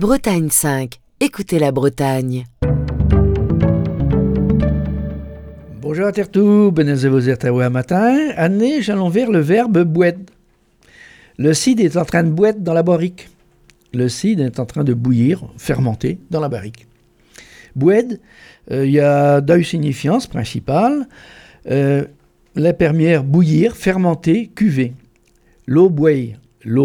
Bretagne 5. Écoutez la Bretagne. Bonjour à Tertou, benez vos ertaoué matin. Année, j'allons vers le verbe boued. Le cidre est en train de boued dans la barrique. Le cidre est en train de bouillir, fermenter dans la barrique. Boued, il y a deux signifiances principales. La première, bouillir, fermenter, cuver. L'eau bouille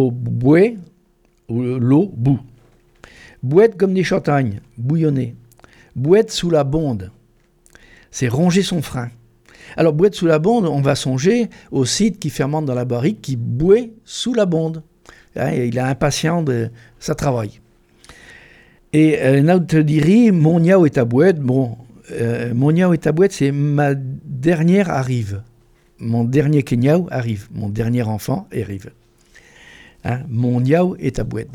ou l'eau bout. Boued comme des châtaignes, bouillonner. Boued sous la bonde, c'est ronger son frein. Alors, boued sous la bonde, on va songer au cidre qui fermente dans la barrique, qui bouait sous la bonde. Il est impatient de sa travail. Et notre dirait, mon niao est à boued. Bon, mon niao est à boued, c'est ma dernière arrive. Mon dernier kenyao arrive. Mon dernier enfant arrive. Mon niao est à boued.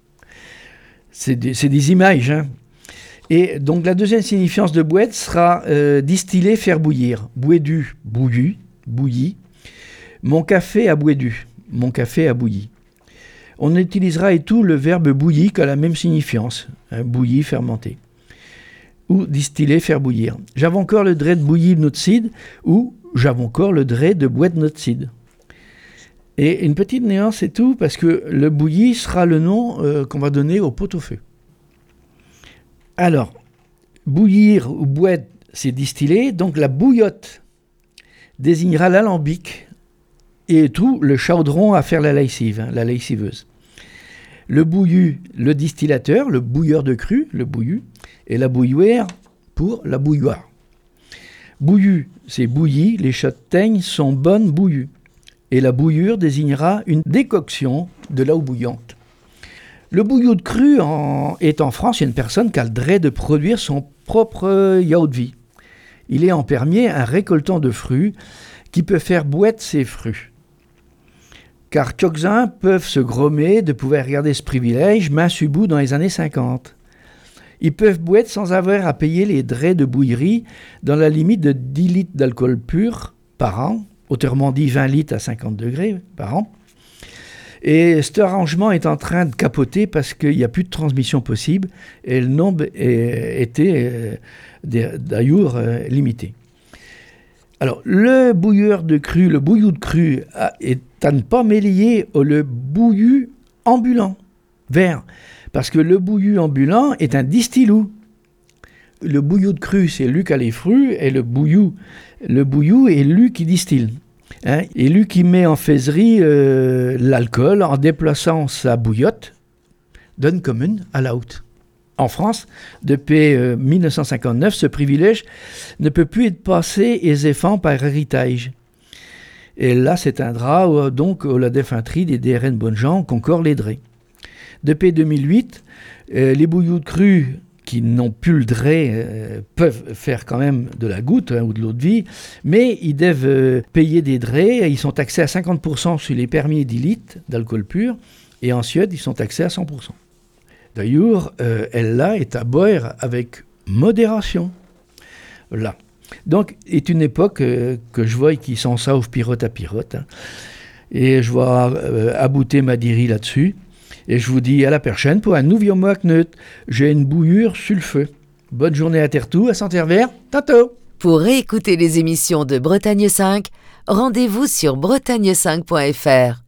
C'est des images. Et donc la deuxième signifiance de boued sera distiller, faire bouillir. Bouedu, bouilli. Mon café a bouedu. Mon café a bouilli. On utilisera et tout le verbe bouilli qui a la même signifiance. Bouilli, fermenter. Ou distiller, faire bouillir. J'avais encore le dret de bouillir notre cidre ou j'avais encore le dret de boued notre cidre. Et une petite nuance et tout, parce que le bouilli sera le nom qu'on va donner au pot-au-feu. Alors, bouillir ou boued, c'est distiller, donc la bouillotte désignera l'alambic et tout le chaudron à faire la lessive, la lessiveuse. Le bouillu, le distillateur, le bouilleur de cru, le bouillu, et la bouillouère pour la bouilloire. Bouillu, c'est bouilli, les châtaignes sont bonnes bouillues. Et la bouillure désignera une décoction de l'eau bouillante. Le bouillou de cru est en France une personne qui a le droit de produire son propre yaourt de vie. Il est en permis un récoltant de fruits qui peut faire bouette ses fruits. Car quelques-uns peuvent se grommer de pouvoir regarder ce privilège main sur bout dans les années 50. Ils peuvent bouette sans avoir à payer les droits de bouillerie dans la limite de 10 litres d'alcool pur par an, autrement dit 20 litres à 50 degrés par an. Et cet arrangement est en train de capoter parce qu'il n'y a plus de transmission possible et le nombre était d'ailleurs limité. Alors, le bouilleur de cru, le bouillou de cru est à ne pas mêler le bouillu ambulant, vert, parce que le bouillu ambulant est un distillou. Le bouillou de cru, c'est lui qui a les fruits, et le bouillou est lui qui distille. Et lui qui met en faiserie l'alcool en déplaçant sa bouillotte d'une commune à l'autre. En France, depuis 1959, ce privilège ne peut plus être passé aisément par héritage. Et là, c'est un drap donc la défunterie des DRN bonnes gens qu'encore les draps. Depuis 2008, les bouilloux de cru qui n'ont plus le dret peuvent faire quand même de la goutte ou de l'eau de vie, mais ils doivent payer des drets. Ils sont taxés à 50% sur les permis 10 litres d'alcool pur, et ensuite ils sont taxés à 100%. D'ailleurs, elle-là est à boire avec modération. Là. Donc, c'est une époque que je vois qui s'en sauve pirote à pirote. Et je vais abouter ma dirie là-dessus. Et je vous dis à la prochaine pour un nouveau mois knut. J'ai une bouillure sur le feu. Bonne journée à Tertou, à Saint-Herbert. Tato! Pour réécouter les émissions de Bretagne 5, rendez-vous sur bretagne5.fr.